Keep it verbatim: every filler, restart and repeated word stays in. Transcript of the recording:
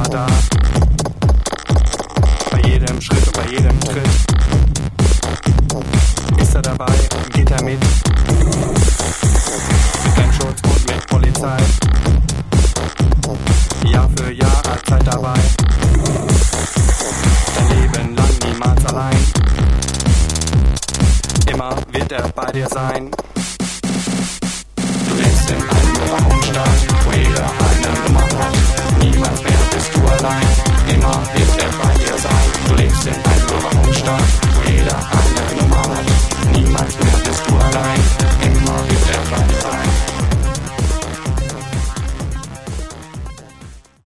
immer da. Bei jedem Schritt und bei jedem Tritt ist er dabei und geht er mit. Mit Bremsschutz und mit Polizei. Jahr für Jahr Allzeit dabei. Dein Leben lang niemals allein. Immer wird er bei dir sein. Du lebst in einem Raumstadt, wo jeder eine Nummer hat. Niemals mehr bist du allein. Immer wird er bei dir